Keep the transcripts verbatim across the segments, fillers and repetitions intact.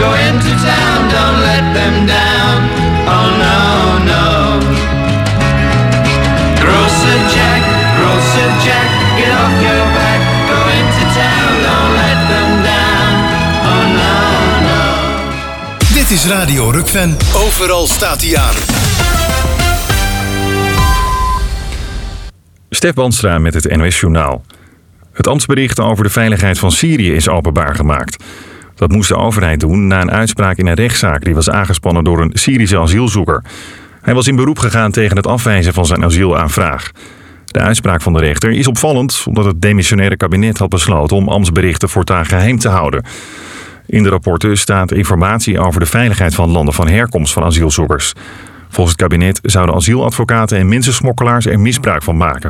go into town, don't let them down. Oh no, no. Grocer Jack, Grocer Jack, get off your back. Go into town, don't let them down. Oh no, no. Dit is Radio Rukven. Overal staat hij aan. Stef Bandstra met het N O S Journaal. Het ambtsbericht over de veiligheid van Syrië is openbaar gemaakt. Dat moest de overheid doen na een uitspraak in een rechtszaak die was aangespannen door een Syrische asielzoeker. Hij was in beroep gegaan tegen het afwijzen van zijn asielaanvraag. De uitspraak van de rechter is opvallend omdat het demissionaire kabinet had besloten om ambtsberichten voortaan geheim te houden. In de rapporten staat informatie over de veiligheid van landen van herkomst van asielzoekers. Volgens het kabinet zouden asieladvocaten en mensensmokkelaars er misbruik van maken.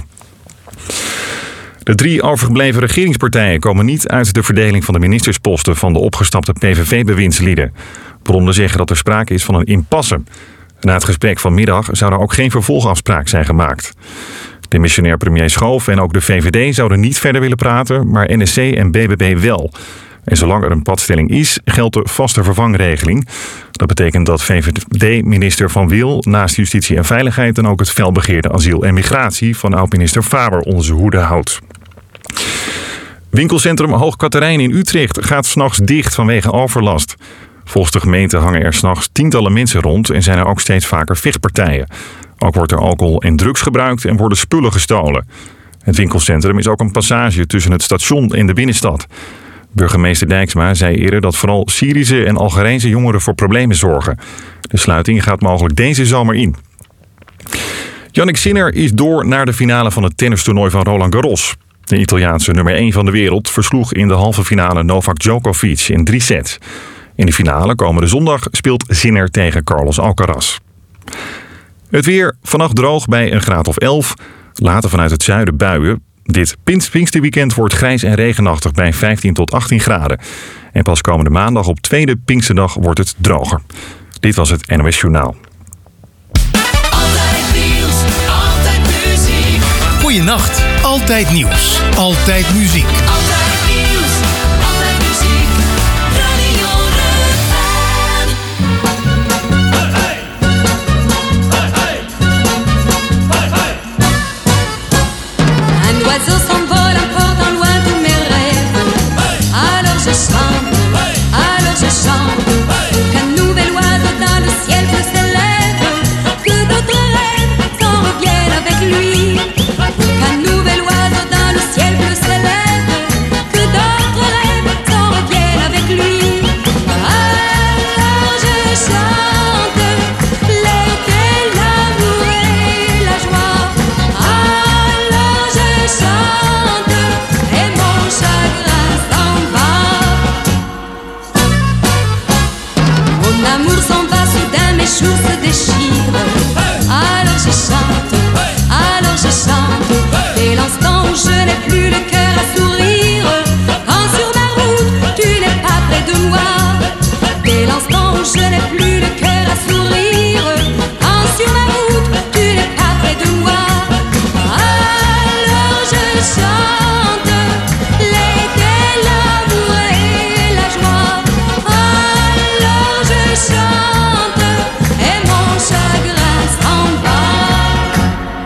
De drie overgebleven regeringspartijen komen niet uit de verdeling van de ministersposten van de opgestapte P V V-bewindslieden. Bronnen zeggen dat er sprake is van een impasse. Na het gesprek vanmiddag zou er ook geen vervolgafspraak zijn gemaakt. Demissionair premier Schoof en ook de V V D zouden niet verder willen praten, maar N S C en B B B wel. En zolang er een padstelling is, geldt de vaste vervangregeling. Dat betekent dat V V D-minister Van Wil naast Justitie en Veiligheid dan ook het felbegeerde asiel en migratie van oud-minister Faber onder zijn hoede houdt. Winkelcentrum Hoog Catharijne in Utrecht gaat 's nachts dicht vanwege overlast. Volgens de gemeente hangen er 's nachts tientallen mensen rond en zijn er ook steeds vaker vechtpartijen. Ook wordt er alcohol en drugs gebruikt en worden spullen gestolen. Het winkelcentrum is ook een passage tussen het station en de binnenstad. Burgemeester Dijksma zei eerder dat vooral Syrische en Algerijnse jongeren voor problemen zorgen. De sluiting gaat mogelijk deze zomer in. Jannik Sinner is door naar de finale van het tennistoernooi van Roland Garros. De Italiaanse nummer één van de wereld versloeg in de halve finale Novak Djokovic in drie sets. In de finale komende zondag speelt Sinner tegen Carlos Alcaraz. Het weer, vannacht droog bij een graad of elf. Later vanuit het zuiden buien. Dit Pinksterweekend wordt grijs en regenachtig bij vijftien tot achttien graden. En pas komende maandag op tweede Pinksterdag wordt het droger. Dit was het N O S Journaal. Altijd nieuws, altijd muziek. Goeienacht, altijd nieuws, altijd muziek. Altijd nieuws, altijd muziek. Radio Rukven. Hey, hey. Hey, hey. Hey, hey. Un oiseau s'envole emportant loin tous mes rêves. Alors je chante, alors je chante. Qu'un nouvel oiseau dans le ciel bleu s'élève. Que d'autres rêves s'en reviennent avec lui. Qu'un nouvel oiseau dans le ciel bleu s'élève. Que d'autres rêves s'en reviennent avec lui. Alors je chante l'été, l'amour et la joie. Alors je chante et mon chagrin s'en va. Mon amour s'en va, soudain mes joues se déchirent. Alors je chante, alors je chante. Dès l'instant où je n'ai plus le cœur à sourire. Quand sur ma route tu n'es pas près de moi. Dès l'instant où je n'ai plus le cœur à sourire. Quand sur ma route tu n'es pas près de moi. Alors je chante l'été, l'amour et la joie. Alors je chante et mon chagrin s'en va.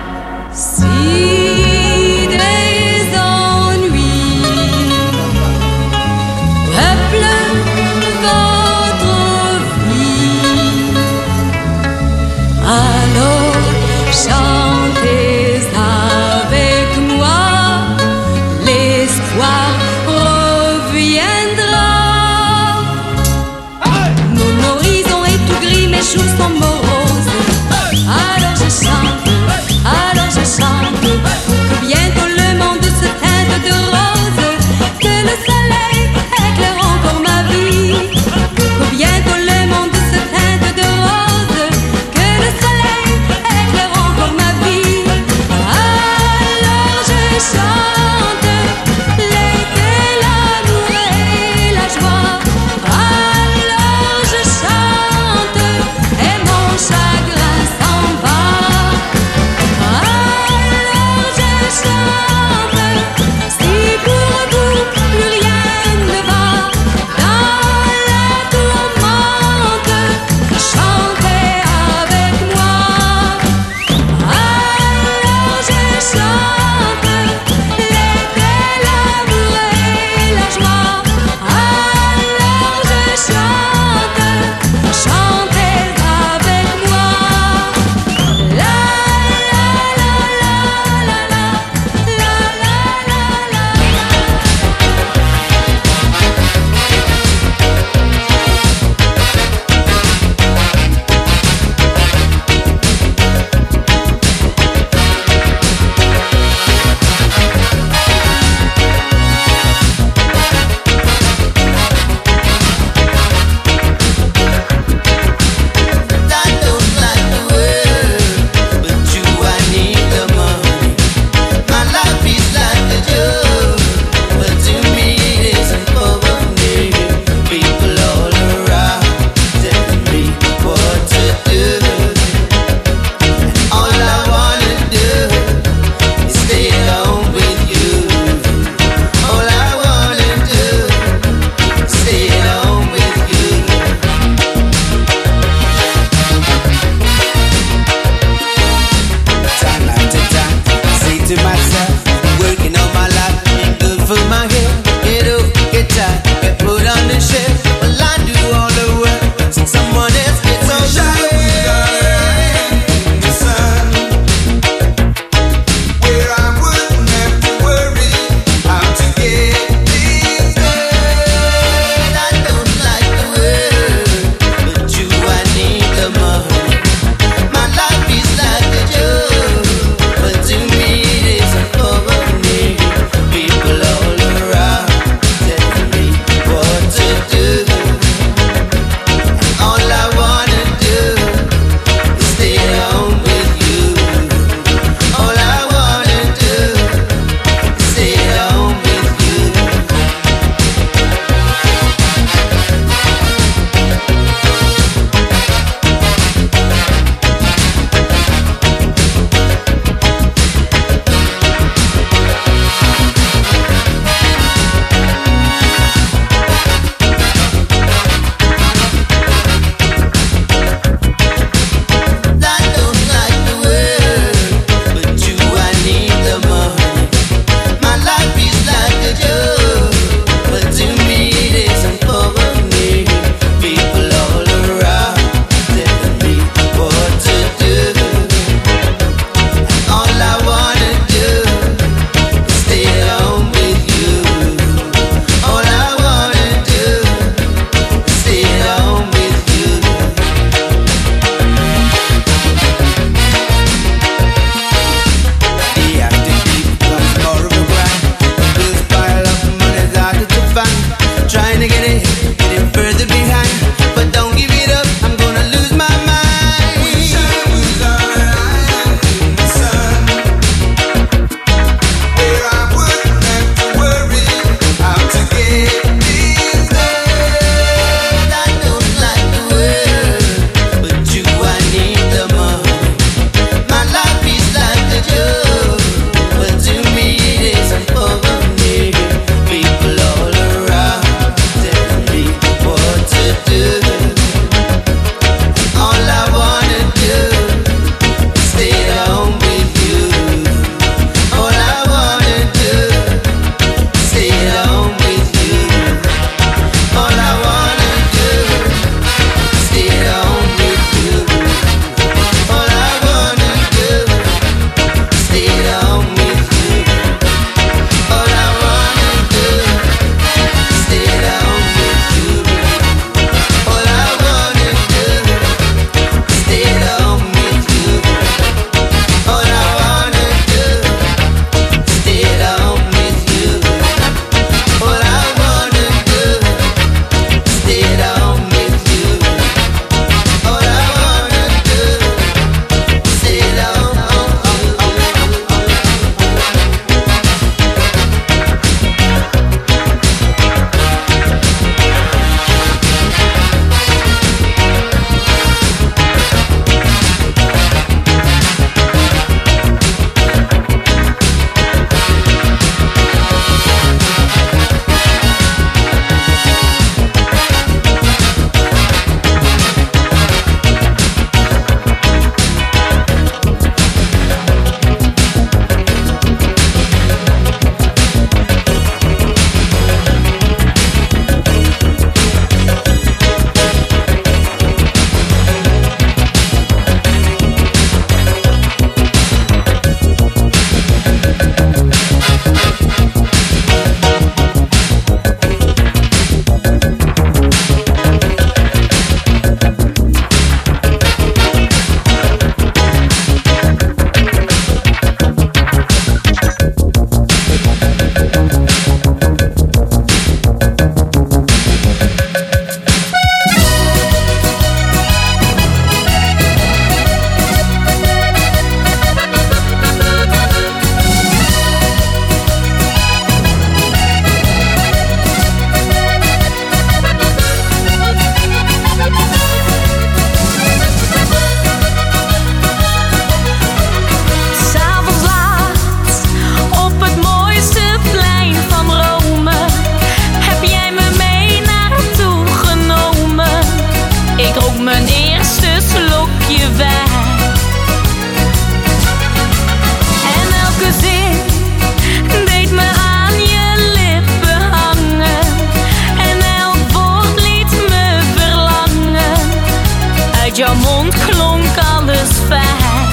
jouw mond klonk alles fijn.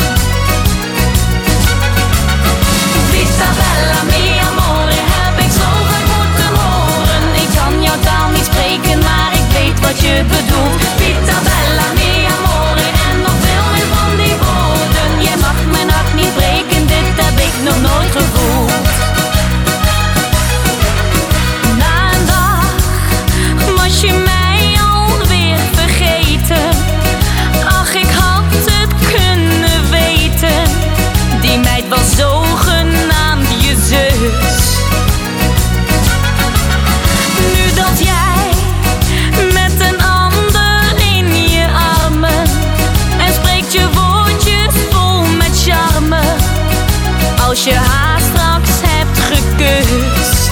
Vita bella mia amore, heb ik zo vaak moeten horen. Ik kan jouw taal niet spreken, maar ik weet wat je bedoelt. Vita bella mia amore, en nog veel meer van die woorden. Je mag mijn hart niet breken, dit heb ik nog nooit gevoeld. Na een dag was je mij alweer vergeten. Ach, ik had het kunnen weten. Die meid was zogenaamd je zus. Nu dat jij met een ander in je armen en spreekt je woordjes vol met charme, als je haar straks hebt gekust.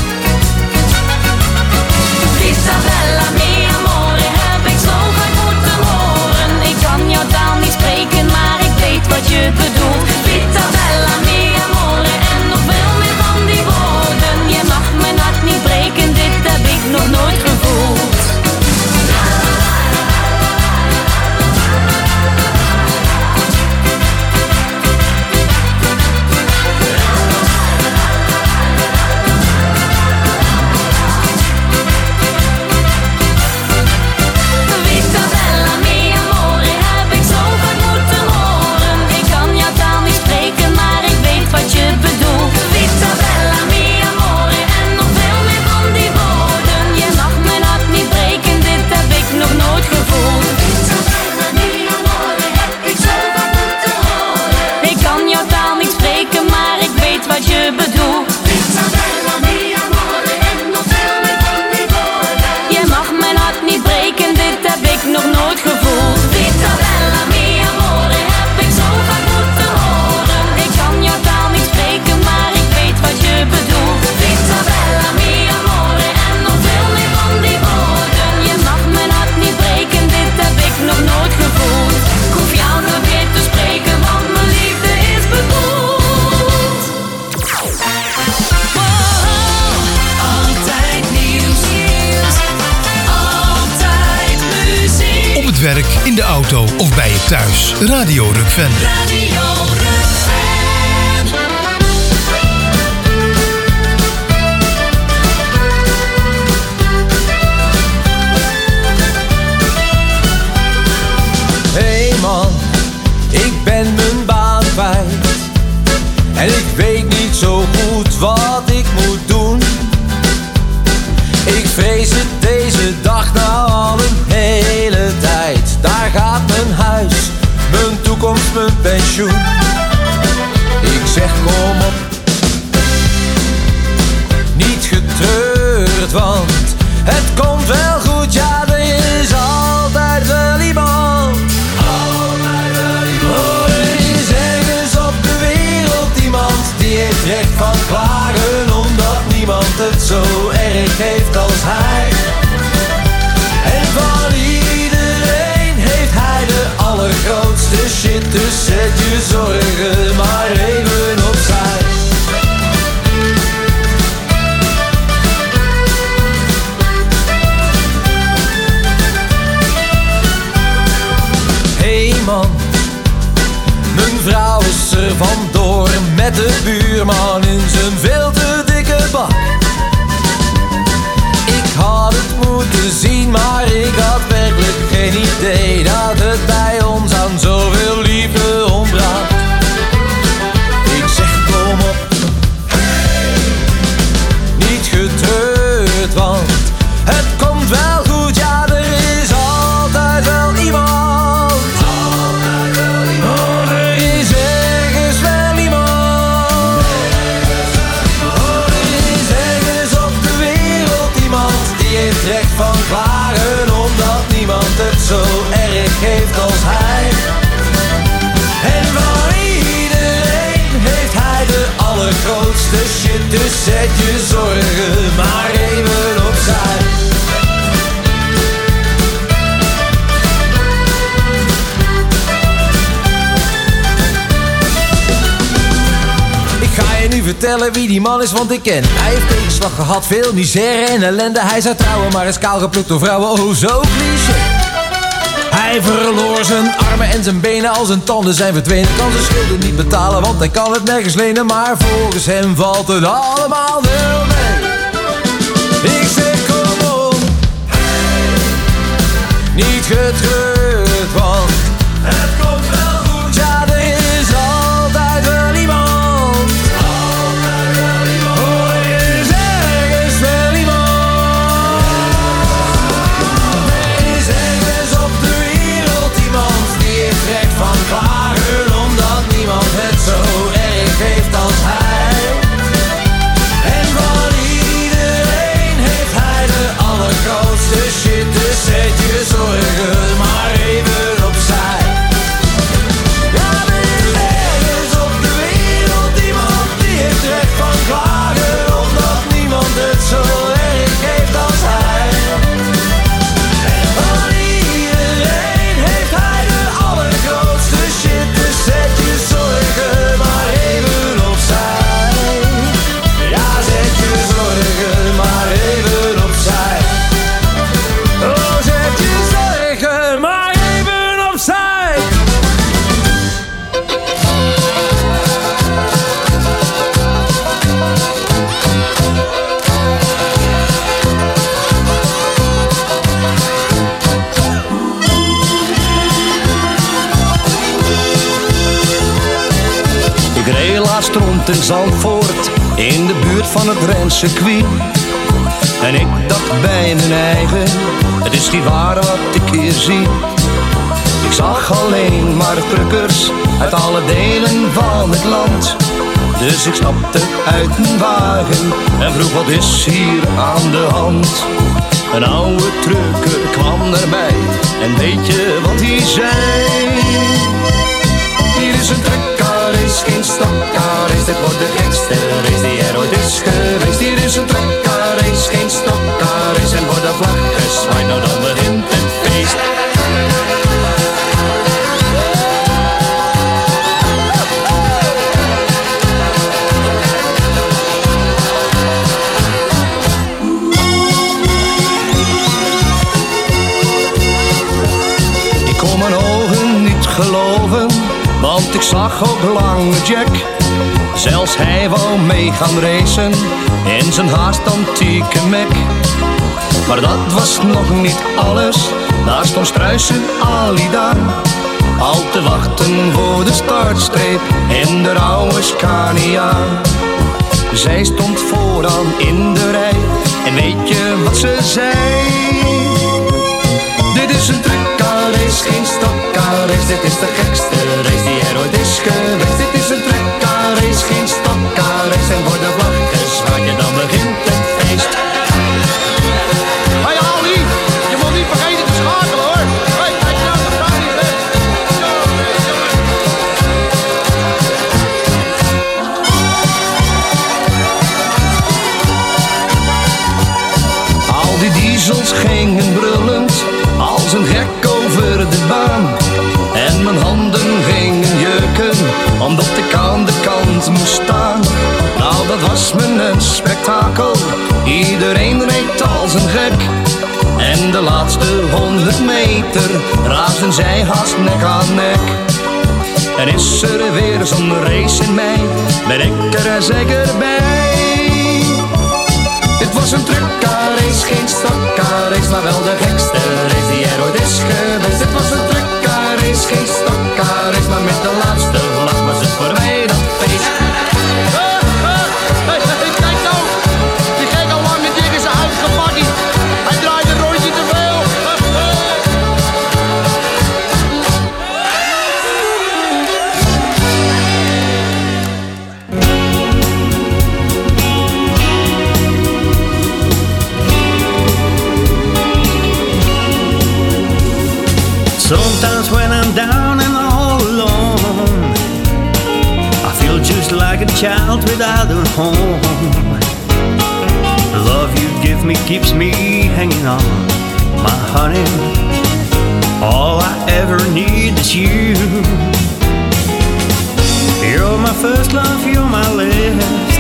Vita bella mia amore, heb ik zo vaak moeten horen. Ik kan jouw taal niet spreken, maar ik weet wat je bedoelt. Vita bella mia amore, en nog veel meer van die woorden. Je mag mijn hart niet breken, dit heb ik nog nooit gevoeld. Vita bella mia amore, heb ik zo vaak moeten horen. Ik kan jouw taal niet spreken, maar ik weet wat je bedoelt. Vita bella mia amore, en nog veel meer van die woorden. Je mag mijn hart niet breken, dit heb ik nog nooit gevoeld. Vita bella mia amore, heb ik zo vaak moeten horen. Ik kan jouw taal niet spreken, maar ik weet wat je bedoelt. Vita bella mia amore, en nog veel meer van die woorden. Je mag mijn hart niet breken, dit heb ik nog nooit gevoeld. Vita bella mia amore, heb ik zo vaak moeten horen. Ik kan jouw taal niet spreken, maar ik weet wat je bedoelt. Vita bella mia amore, en nog veel meer van die woorden. Je mag mijn hart niet breken, dit heb ik nog nooit gevoeld. Ik hoef jou nooit meer te spreken, want mijn liefde is bedoeld. Altijd nieuws, altijd muziek. Op het werk, in de auto of bij je thuis. Radio Rukven. Radio Rukven. Hey man, ik ben mijn baan kwijt. En ik weet niet zo goed wat ik moet doen. Ik vrees het deze dag nou al een hele tijd. Daar gaat mijn huis, mijn toekomst, mijn pensioen. Ik zeg kom op, niet getreurd, want het komt wel goed. Ja, er is altijd wel iemand. Altijd wel iemand. Er is ergens op de wereld iemand die heeft recht van klagen, omdat niemand het zo erg heeft als hij. En van iedereen heeft hij de allergrootste shit, dus zet je zorgen maar even opzij. Hey man, mijn vrouw is er vandoor met de buurman in zijn veel te dikke bak. Ik had het moeten zien, maar ik had werkelijk geen idee dat het bij ons aan zoveel liefde ontbrak. Ik zeg kom op, niet getreurd, want het komt wel goed. Ja, er is altijd wel iemand. Altijd wel iemand. Oh, er is ergens wel iemand. Oh, er is ergens op de wereld iemand die heeft recht van klagen, omdat niemand het zo erg heeft als hij. En van iedereen heeft hij de allergrootste shit, dus zet je zorgen maar even opzij. Ik ga je nu vertellen wie die man is, want ik ken. Hij heeft tegenslag gehad, veel misère en ellende. Hij zou trouwen, maar is kaal geplukt door vrouwen, oh zo cliché. Hij Hij verloor zijn armen en zijn benen, al zijn tanden zijn verdwenen. Kan zijn schulden niet betalen, want hij kan het nergens lenen. Maar volgens hem valt het allemaal wel mee. Ik zeg kom op, niet getreurd, want het komt wel goed. Ja, er is altijd wel iemand. Altijd wel iemand. Oh, er is ergens wel iemand. Er is ergens op de wereld iemand die heeft recht van klagen, omdat niemand het zo erg heeft als hij. En van iedereen heeft hij de allergrootste shit, dus zet je zorgen maar even opzij. Ja, er is ergens op de wereld iemand die heeft recht van klagen, omdat niemand het zo erg heeft als hij. En van iedereen heeft hij de allergrootste shit, dus zet je zorgen maar even opzij. Ja, zet je zorgen maar even opzij. Oh, zet je zorgen maar even opzij. Ik reed laatst rond in Zandvoort, in de buurt van het Renncircuit. En ik dacht bij mijn eigen, het is niet waar wat ik hier zie. Ik zag alleen maar truckers uit alle delen van het land. Dus ik stapte uit mijn wagen en vroeg wat is hier aan de hand. Een oude trucker kwam erbij en weet je wat hij zei? Hier is een truckerrace, geen stokkerrace. Dit wordt de gekste race die er ooit is geweest. Hier is een truckerrace, geen stokkerrace. En wordt de vlag gezwaaid, nou dan begint het feest. Ik kon mijn ogen niet geloven, want ik zag ook Lange Jack. Zelfs hij wou mee gaan racen in zijn haast antieke Mac. Maar dat was nog niet alles, daar stond Struisen Ali daar. Al te wachten voor de startstreep in de oude Scania. Zij stond vooraan in de rij en weet je wat ze zei? Dit is een truckerrace, geen stokkerrace. Dit is de gekste race die er ooit is geweest. Dit is een truckerrace, geen stokkerrace. En wordt de vlag gezwaaid en dan begint het feest. Hey Ali, je moet niet vergeten te schakelen hoor. Hey, kijk nou, dat gaat niet weg. Al die diesels gingen brullend als een gek over de baan. En mijn handen gingen jeuken, omdat ik aan de kant moest staan. Nou, dat was me een spektakel, iedereen reed als een gek. En de laatste honderd meter raasden zij haast nek aan nek. En is er weer zo'n race in mij, ben ik er zeker bij. Dit was een truckerrace, geen stokkerrace, maar wel de gekste race die er ooit is geweest. Dit was een truckerrace, geen stokkerrace, maar met de laatste vlag was het voor mij dat feest. Hey, hey, hey, kijk nou, die gek al lang met in zijn huis gepakkie. Hij draait een rondje te veel. Sometimes when I'm down and all alone, I feel just like a child without a home. The love you give me keeps me hanging on, my honey. All I ever need is you. You're my first love, you're my last.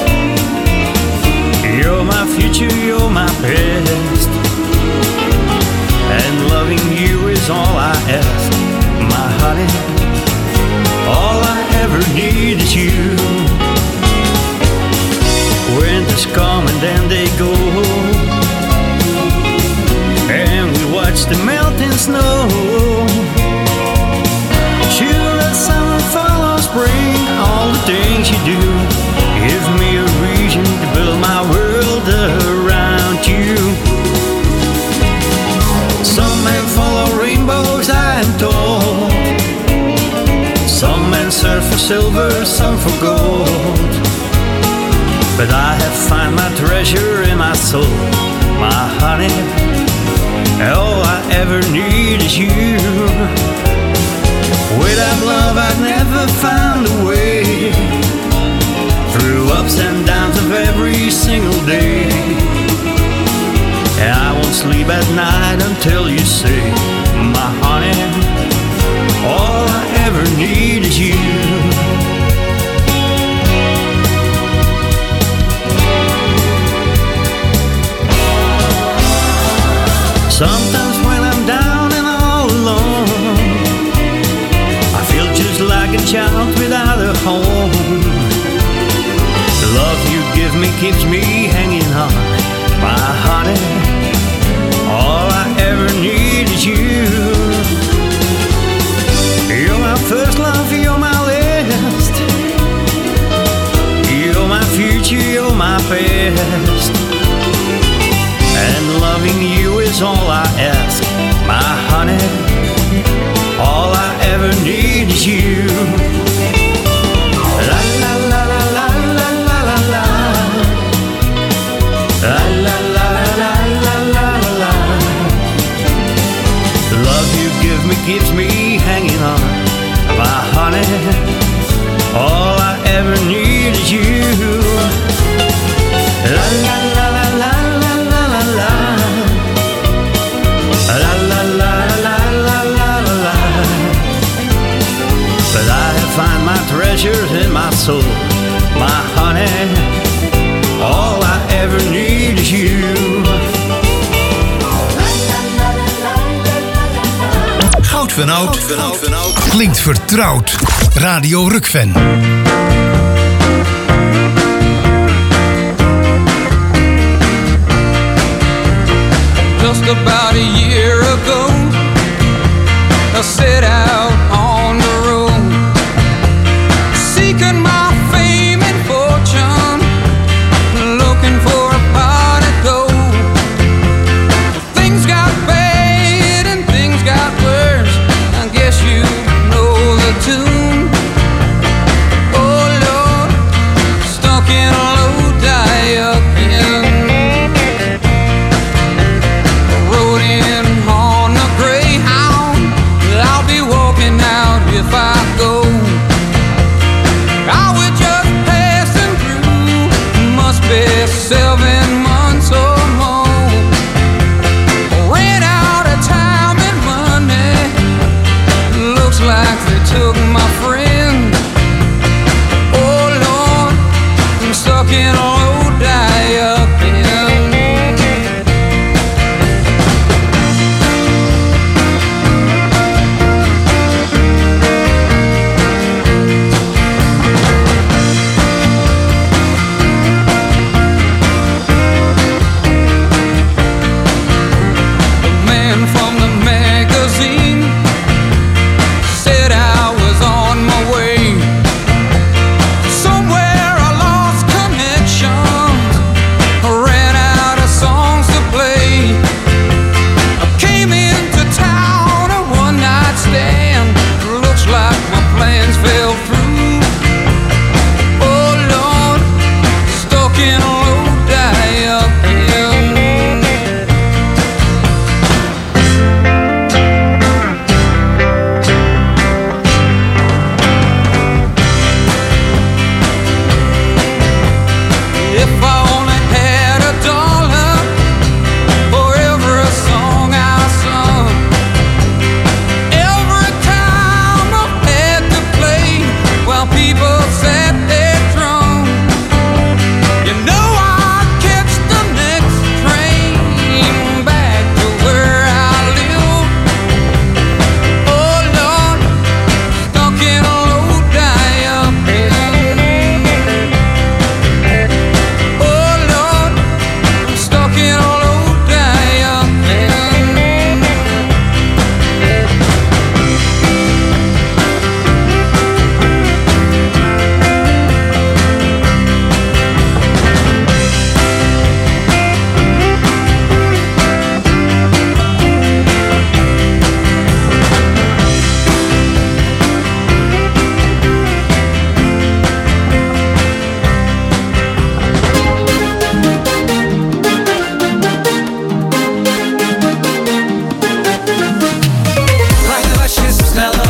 You're my future, you're my past. And loving you is is all I ask, my honey. All I ever need is you. Winters come and then they go, and we watch the melting snow. Sure, let summer follow spring. All the things you do give me a reason to build my world around you. Some men follow rainbows, I am told. Some men search for silver, some for gold. But I have found my treasure in my soul, my honey. All I ever need is you. Without love I'd never found a way through ups and downs of every single day. And I won't sleep at night until you say, my honey, all I ever need is you. Sometimes when I'm down and all alone, I feel just like a child without a home. The love you give me keeps me hanging on, my honey. All I ever need is you. You're my first love, you're my last. You're my future, you're my past. And loving you is all I ask, my honey. All I ever need is you. La la la la la la la la la. La la la la la la la la. The love you give me keeps me hanging on, my honey. All I ever need is you. La la la la la la la la la. La la la la la la la la. But I have found my treasures in my soul, my honey. All I ever need is you. Goud van oud, klinkt vertrouwd. Radio Rukven. Just about a year ago, I set out on the road, seeking my fame and fortune, looking for a pot of gold. Things got bad and things got worse, I guess you know the tune. Oh Lord, stuck in a low die again. Rode in on the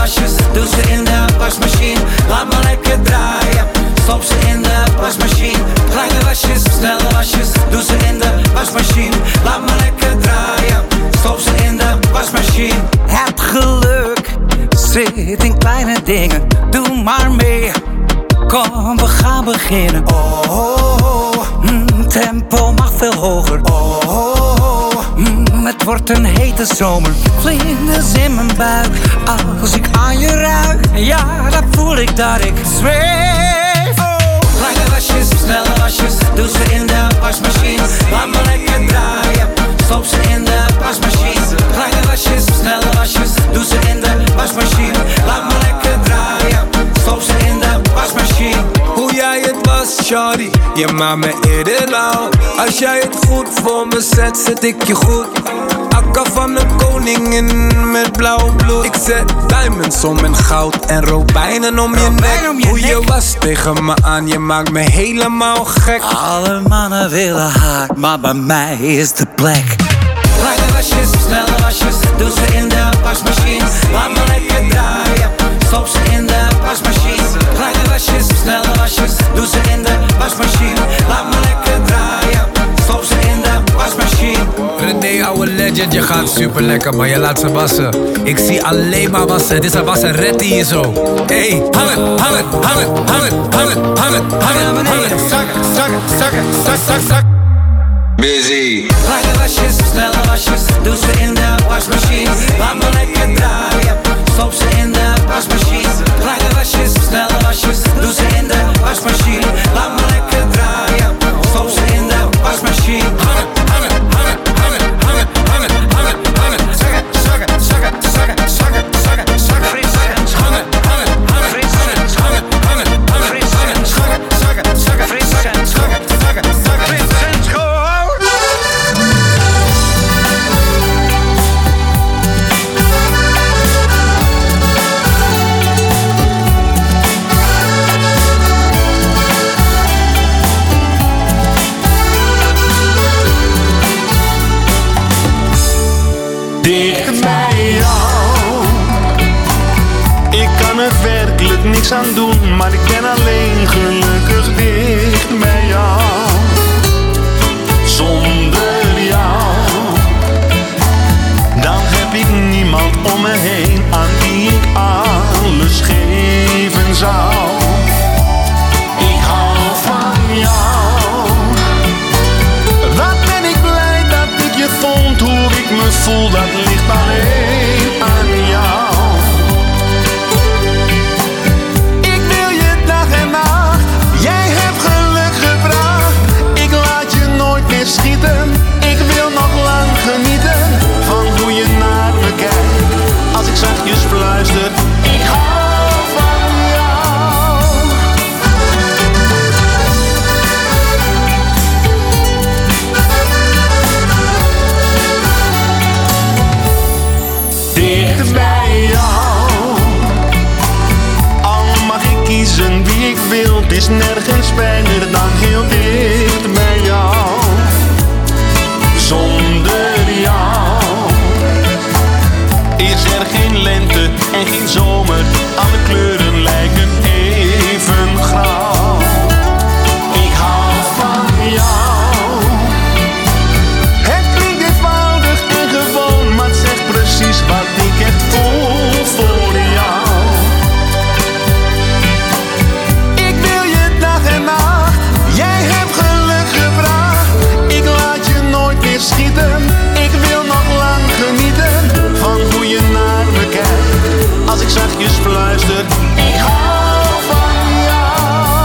wasjes, doe ze in de wasmachine. Laat me lekker draaien, stop ze in de wasmachine. Kleine wasjes, snelle wasjes, doe ze in de wasmachine. Laat me lekker draaien, stop ze in de wasmachine. Het geluk zit in kleine dingen, doe maar mee. Kom, we gaan beginnen. Oh, oh, oh. Mm, tempo mag veel hoger. Oh, oh, oh. Mm, het wordt een hete zomer. Vlinders in mijn buik, als ik aan je ruik. Ja, dan voel ik dat ik zweef. Oh. Kleine wasjes, snelle wasjes, doe ze in de wasmachine. Laat me lekker draaien, stop ze in de wasmachine. Kleine wasjes, snelle wasjes, doe ze in de wasmachine. Laat me lekker draaien, stop ze in de wasmachine. Hoe jij het was, shawty, je maakt me eerder lauw. Als jij het goed voor me zet, zet ik je goed. Akka van de koningin met blauw bloed. Ik zet diamonds om en goud en robijnen om je nek. Hoe je was tegen me aan, je maakt me helemaal gek. Alle mannen willen haar, maar bij mij is de plek. Kleine wasjes, snelle wasjes, doe ze in de wasmachine. Laat me lekker draaien, stop ze in de wasmachine. Kleine wasjes, snelle wasjes, doe ze in de wasmachine. Laat me lekker draaien, stop ze in de wasmachine. René, ouwe legend, je gaat super lekker, maar je laat ze wassen. Ik zie alleen maar wassen, dit is een wasseretti hier zo. Hey, hangen, hangen, hangen, hangen, hangen, hangen, hangen, hangen. Zakken, zakken, zakken, zak, zak, zak. Busy. Kleine wasjes, snelle wasjes, doe ze in de wasmachine. Laat me lekker draaien, stop ze in de wasmachine. Kleine wasjes, snelle wasjes, doe ze in de wasmachine. Laat me lekker draaien, stop ze in de wasmachine. Hangen, hangen, hangen, hangen, hangen, hangen, hangen, hangen. Zakken, zakken, zakken, zakken, zakken, zakken, zakken. Hangen, hangen, hangen, hangen, hangen, hangen, hangen, hangen. Zakken, zakken, zakken, zakken, zakken, zakken, zakken. Dicht bij jou. Ik kan er werkelijk niks aan doen, maar ik ben alleen gelukkig dicht bij jou. Zonder jou, dan heb ik niemand om me heen aan wie ik alles geven zou. Ik hou van jou. Wat ben ik blij dat ik je vond, hoe ik me voel, dat ligt alleen aan jou. Ik wil je dag en nacht, jij hebt geluk gebracht. Ik laat je nooit meer schieten, ik wil nog lang genieten van hoe je naar me kijkt. Als ik zachtjes fluister, ik hou van jou. Dicht bij jou, al mag ik kiezen wie ik wil, het is nergens fijner dan heel dicht bij jou. Zonder jou is er geen lente en geen zomer, alle kleuren lijken even grauw. Ik hou van jou. Het klinkt eenvoudig en gewoon, maar het zegt precies wat ik echt voel voor jou. Ik wil je dag en nacht, jij hebt geluk gebracht. Ik laat je nooit meer schieten, ik wil nog lang genieten van hoe je naar me kijkt. Als ik zachtjes fluister, ik hou van jou.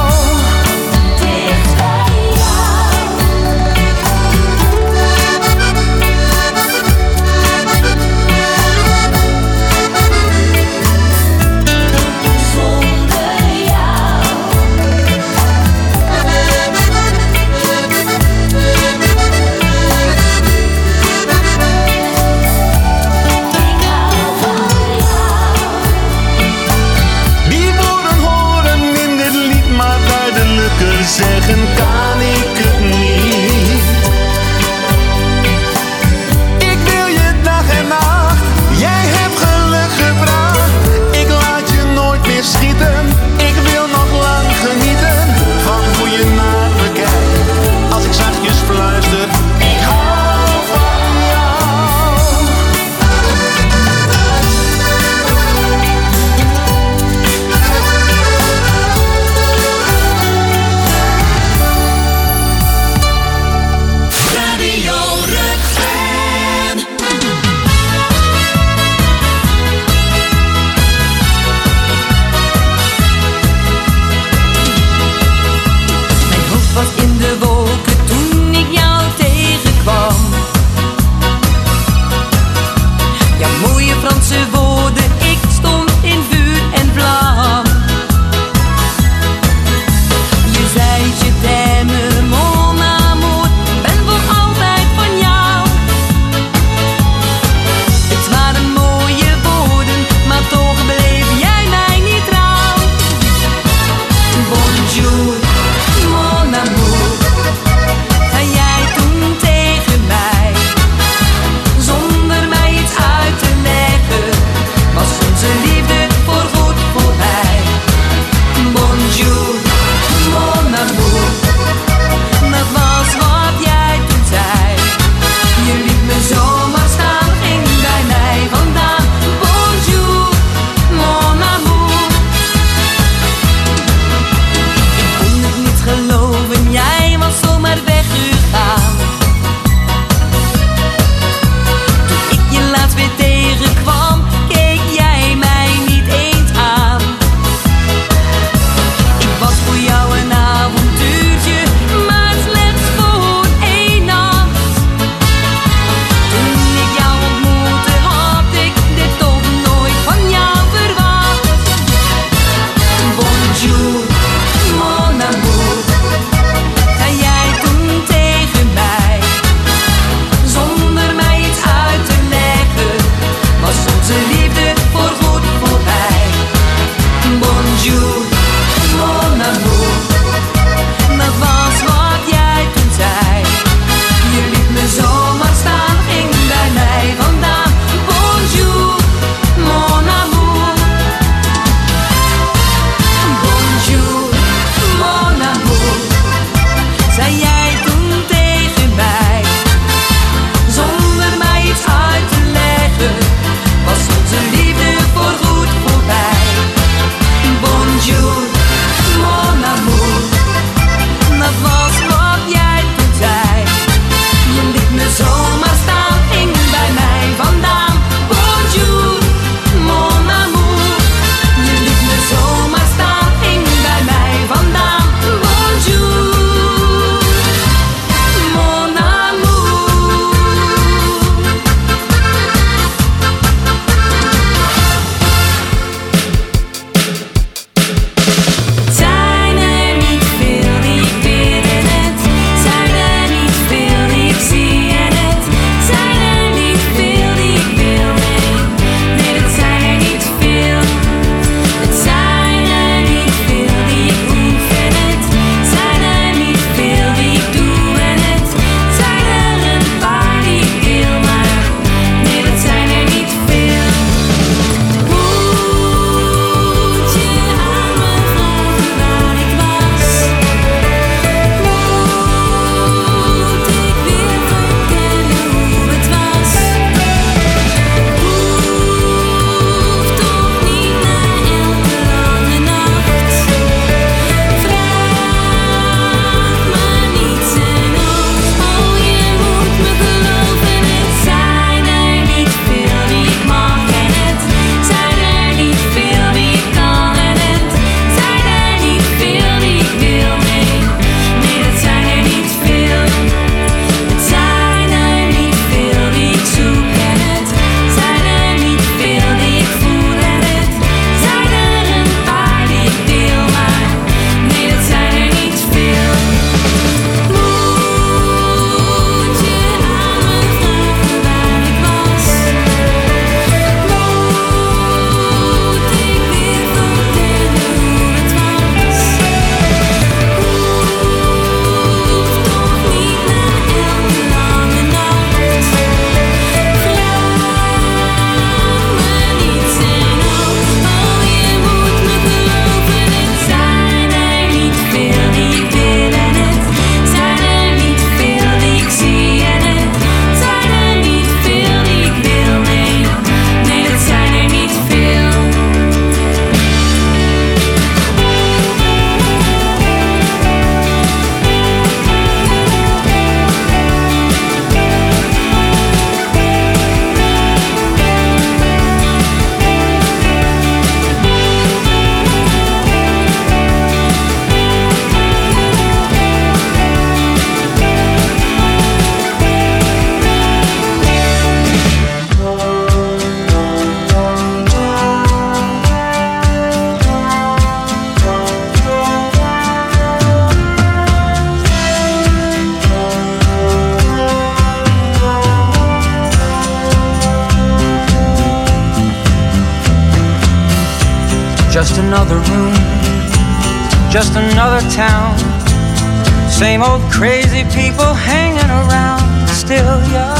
just another room, just another town. Same old crazy people hanging around. Still you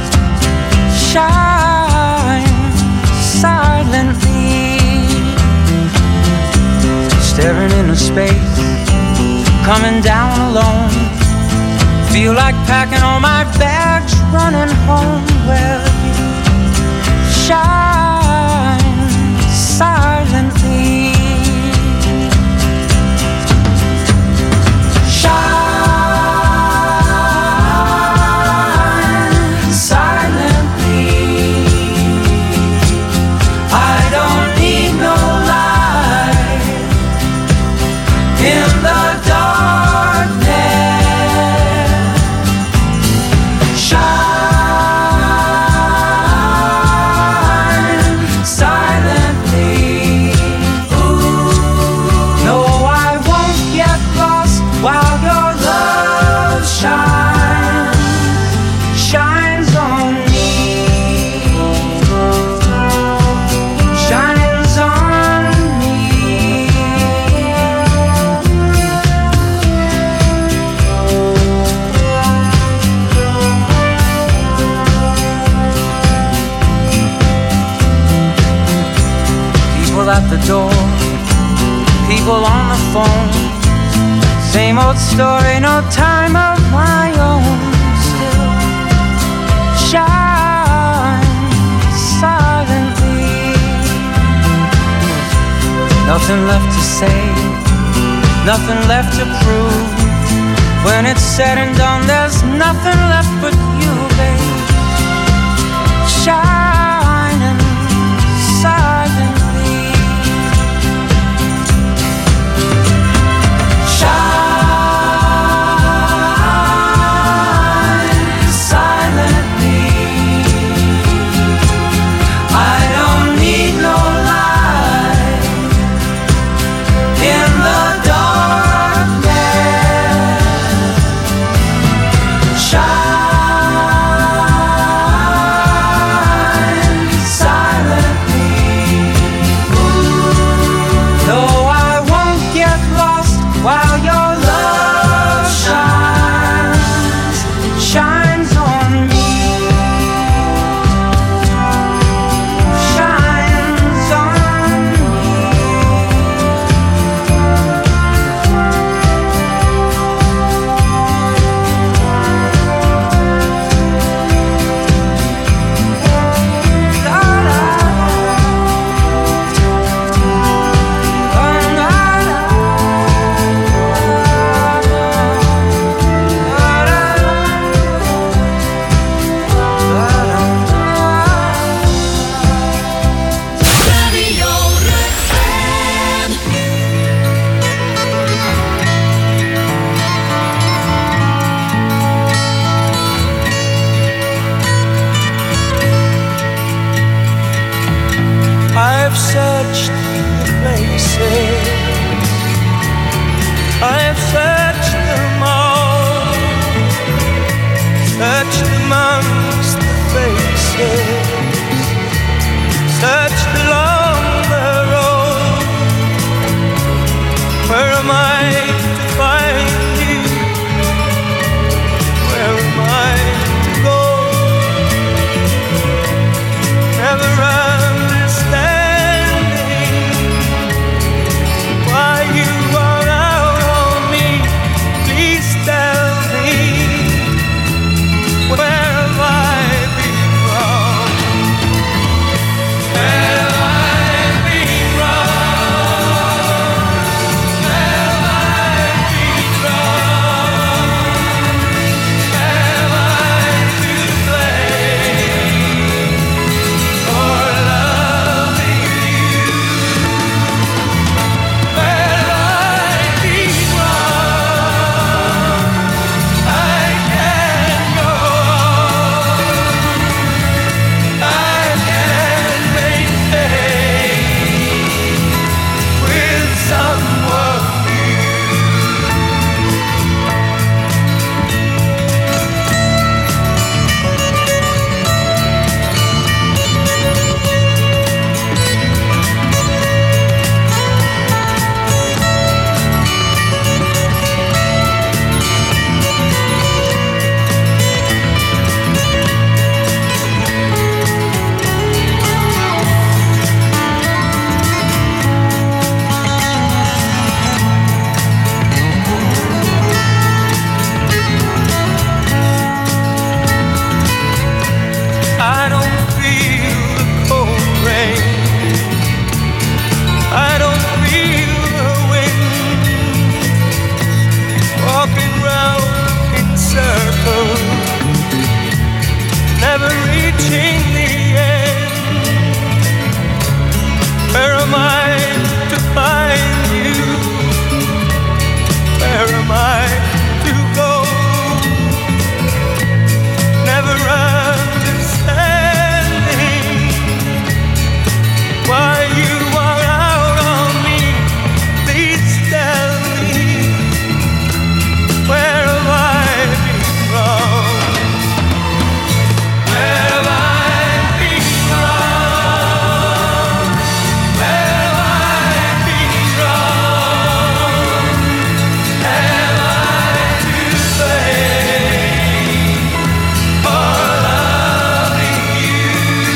shine silently, staring into space, coming down alone. Feel like packing all my bags, running home. Well, you shine silently. At the door, people on the phone. Same old story, no time of my own. Still shine silently. Nothing left to say, nothing left to prove. When it's said and done, there's nothing left but you, babe. Shining silently. Why you are out on me. am I to find you? Where am I to go? Never understanding why you are out on me. Please tell me, where have I been wrong? Where have I been wrong? Where have I been wrong? Have I to blame for loving you?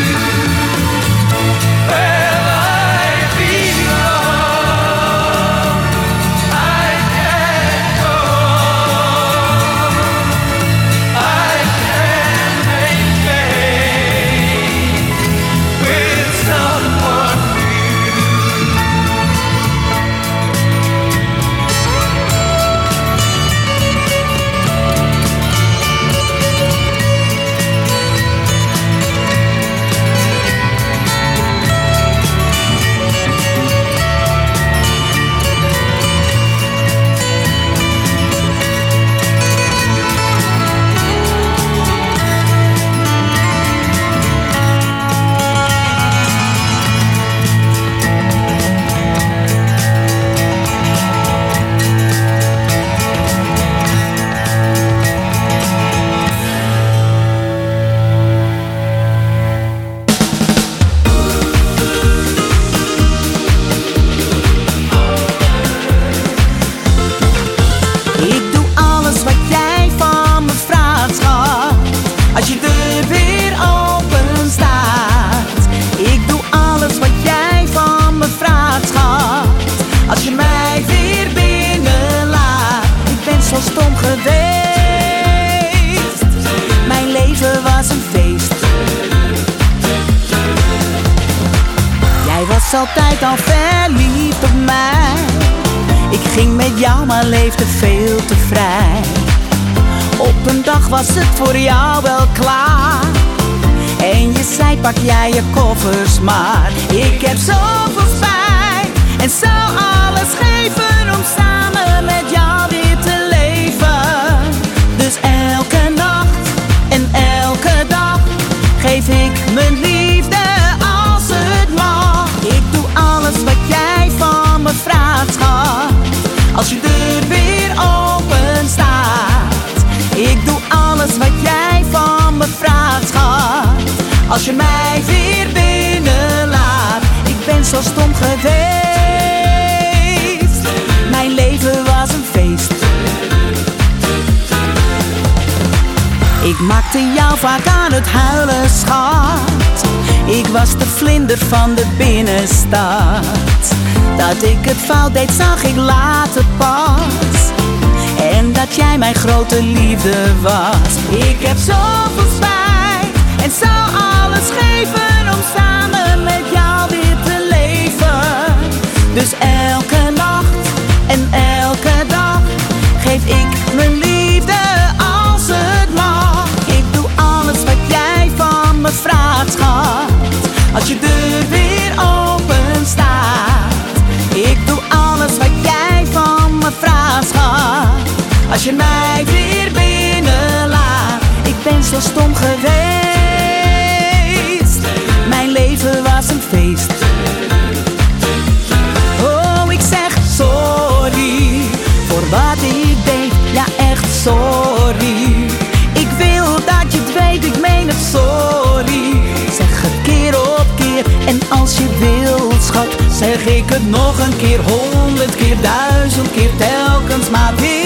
Where have I been wrong? I can't go on. I can't maintain with someone new. Ik doe alles wat jij van me vraagt, schat. Als je deur weer open staat. Ik doe alles wat jij van me vraagt, schat. Als je mij weer binnenlaat. Ik ben zo stom geweest. Mijn leven was een feest. Jij was altijd al verliefd op mij. Ik ging met jou, maar leefde veel te vrij. Op een dag was het voor jou wel klaar. En je zei, pak jij je koffers maar. Ik heb zoveel spijt en zou alles geven om samen met jou weer te leven. Dus elke nacht en elke dag geef ik mijn liefde als het mag. Ik doe alles wat jij van me vraagt, schat. Als je deur weer open staat. Ik doe alles wat jij van me vraagt, schat. Als je mij weer binnenlaat. Ik ben zo stom geweest. Mijn leven was een feest. Ik maakte jou vaak aan het huilen, schat. Ik was de vlinder van de binnenstad. Dat ik het fout deed zag ik later pas. En dat jij mijn grote liefde was. Ik heb zoveel spijt en zou alles geven om samen met jou weer te leven. Dus elke nacht en elke dag geef ik mijn liefde als het mag. Ik doe alles wat jij van me vraagt, schat. Als je deur weer open staat. Ik doe alles wat jij van me vraagt, schat. Als je mij weer binnenlaat. Ik ben zo stom geweest. Mijn leven was een feest. Oh, ik zeg sorry voor wat ik deed. Ja, echt sorry. Ik wil dat je het weet, ik meen het, sorry. Zeg het keer op keer. En als je wilt, schat, zeg ik het nog een keer. Honderd keer, duizend keer, telkens maar weer.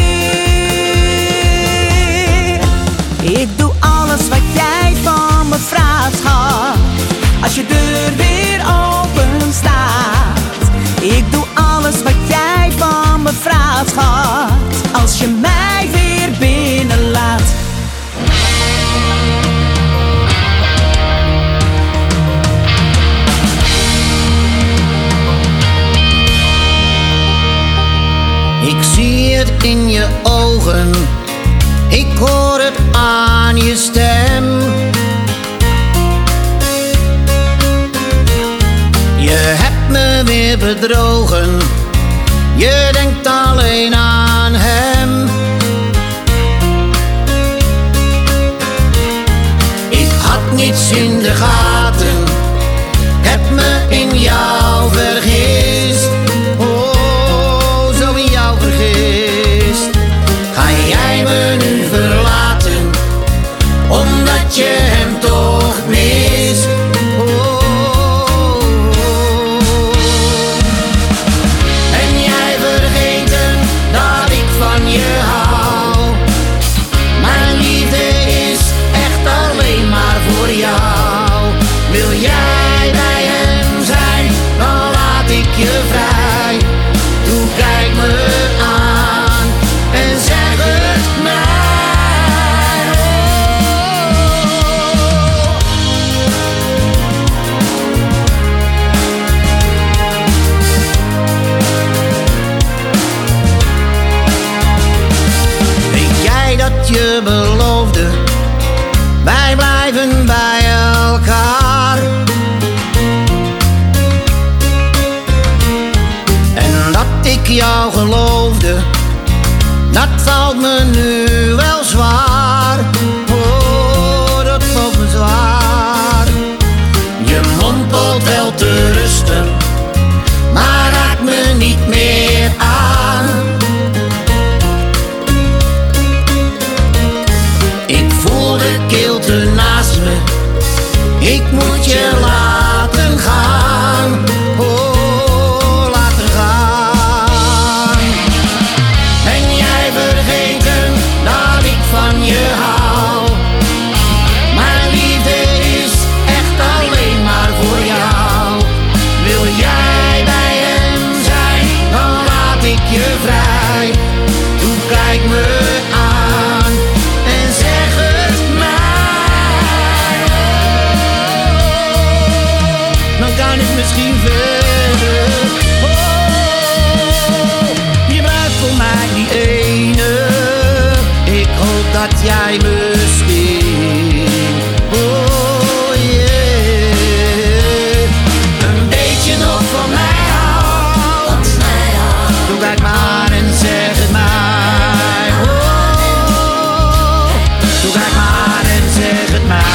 Ik doe alles wat jij van me vraagt, schat. Als je deur weer open staat. Ik doe alles wat jij van me vraagt, schat. Als je mij weer binnenlaat. Ik zie het in je ogen, ik hoor het aan je stem. Je hebt me weer bedrogen. Je denkt alleen aan hem. Ik had niets in de gaten. Ik heb me in jou vergist. Oh, zo in jou vergist. Ga jij me nu verlaten, omdat je hem toch mist? Oh, ben jij vergeten dat ik van je hou? Mijn liefde is echt alleen maar voor jou. Wil jij bij hem zijn, dan laat ik je vrij. Toen kijk me aan en zeg het mij. Weet jij dat je beloofde, wij blijven bij elkaar? En dat ik jou geloofde, dat valt me nu wel zwaar. Oh, dat valt me zwaar. Je mompelt wel te rusten, maar raakt me niet meer aan. Ik voel de kilte naast me, ik moet je laten gaan. Oh, laten gaan. Ben jij vergeten dat ik van je hou? Mijn liefde is echt alleen maar voor jou. Wil jij bij hem zijn, dan laat ik je vrij. Toen kijk me aan en zeg het mij. Dan kan ik misschien verder. Oh, je blijft voor mij die ene. Ik hoop dat jij misschien, oh yeah, een beetje nog van mij houdt. Doe kijk maar en zeg het mij. Oh, doe kijk maar en zeg het mij.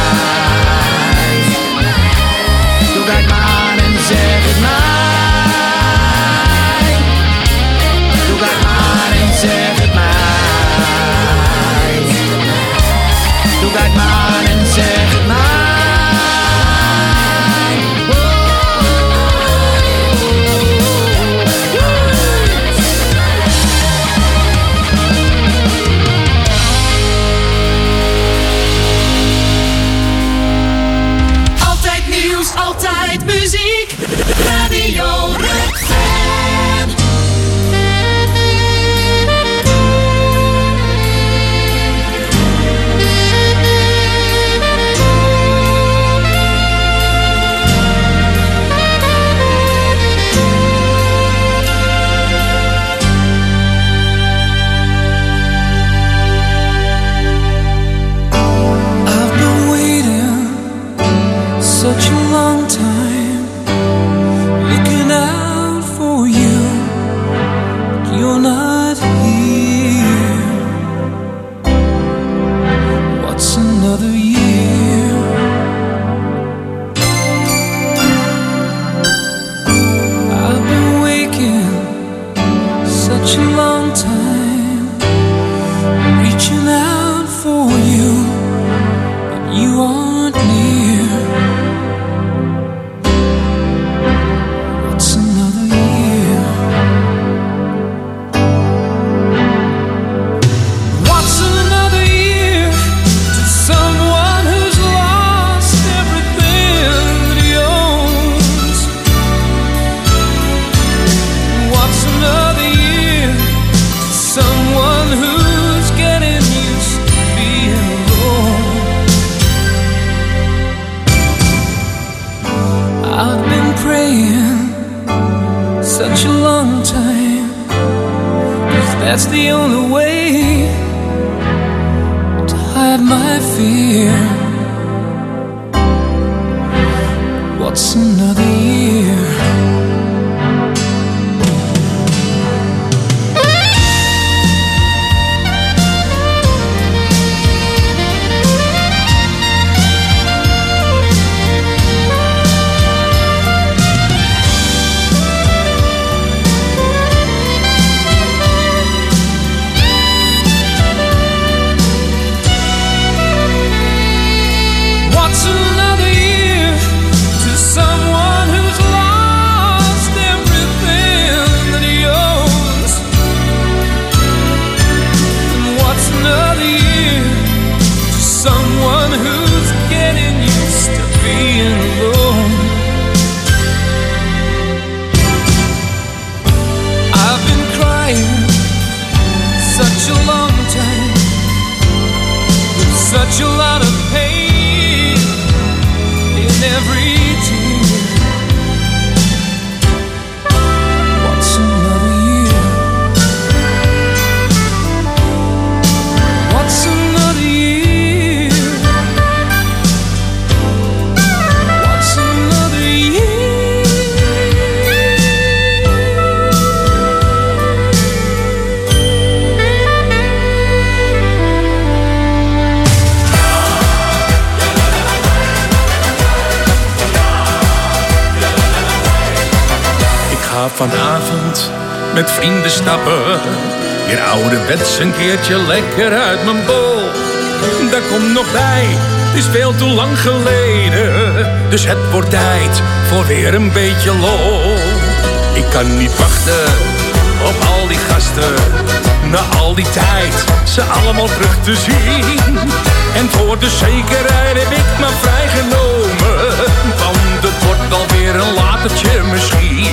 Doe kijk maar en zeg het mij. Doe kijk maar en zeg het mij. Doe kijk maar en zeg het mij. Altijd nieuws, altijd muziek. Radio Red Fan. I've been waiting such a long time, looking out for you. You're not here. What's another year? I've been waking such a long time, reaching out for you, but you aren't near. What's another year? What's another year to someone who's lost everything that he owns? What's another year to someone who's getting used to being alone? I've been praying such a long time, 'cause that's the only way to hide my fear. What's another year? a lot of pain in every tear. What's another year? What's another year? What's another year? Ik ga vanavond met vrienden stappen. Weer ouderwets een keertje lekker uit mijn bol. Daar komt nog bij, het is veel te lang geleden. Dus het wordt tijd voor weer een beetje lol. Ik kan niet wachten op al die gasten. Na al die tijd ze allemaal terug te zien. En voor de zekerheid heb ik me vrijgenomen. Want het wordt wel weer een latertje misschien.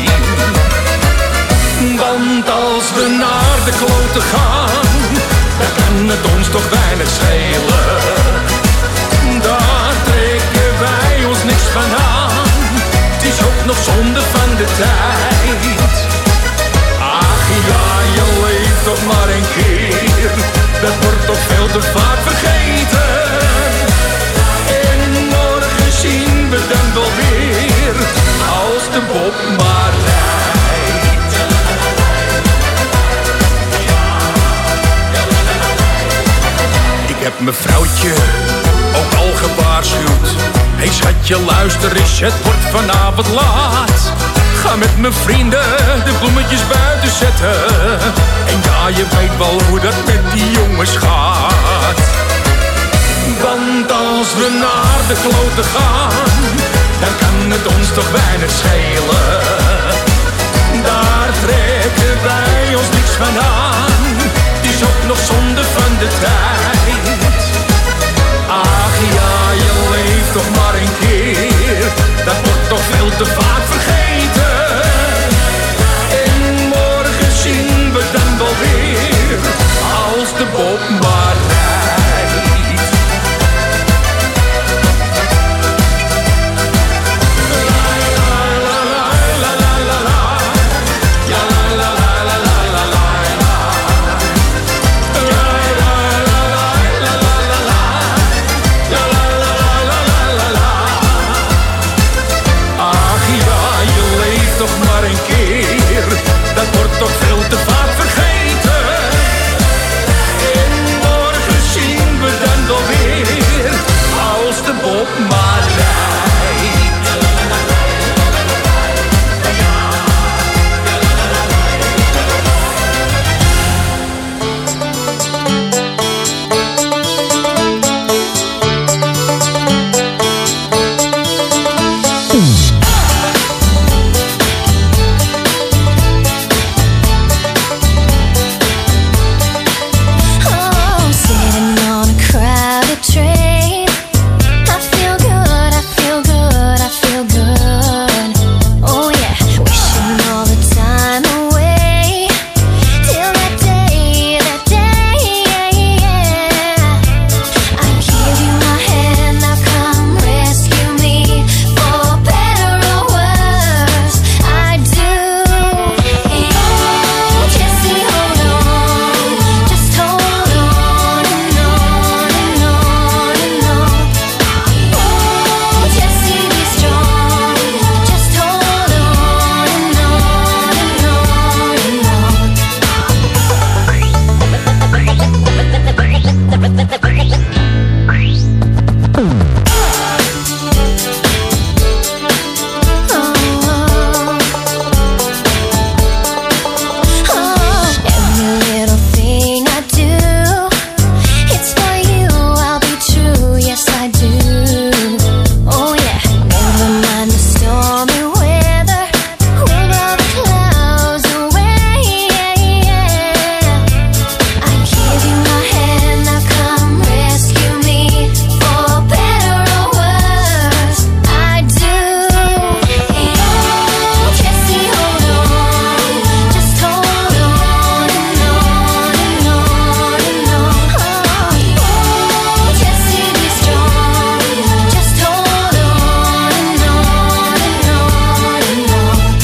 Want als we naar de kloten gaan, dan kan het ons toch weinig schelen. Daar trekken wij ons niks van aan. Het is ook nog zonde van de tijd. Ach ja, je leeft toch maar een keer. Dat wordt toch veel te vaak vergeten. En morgen zien we dan wel weer, als de Bob maar rijdt. Ik heb mijn vrouwtje ook al gewaarschuwd. Hé hey schatje, luister eens, het wordt vanavond laat. Ga met mijn vrienden de bloemetjes buiten zetten. En ja, je weet wel hoe dat met die jongens gaat. Want als we naar de kloten gaan, dan kan het ons toch weinig schelen. Daar trekken wij ons niks van aan. Het is ook nog zonde van de tijd. Ach ja, je leeft toch maar een keer. Dat wordt toch veel te vaak vergeten.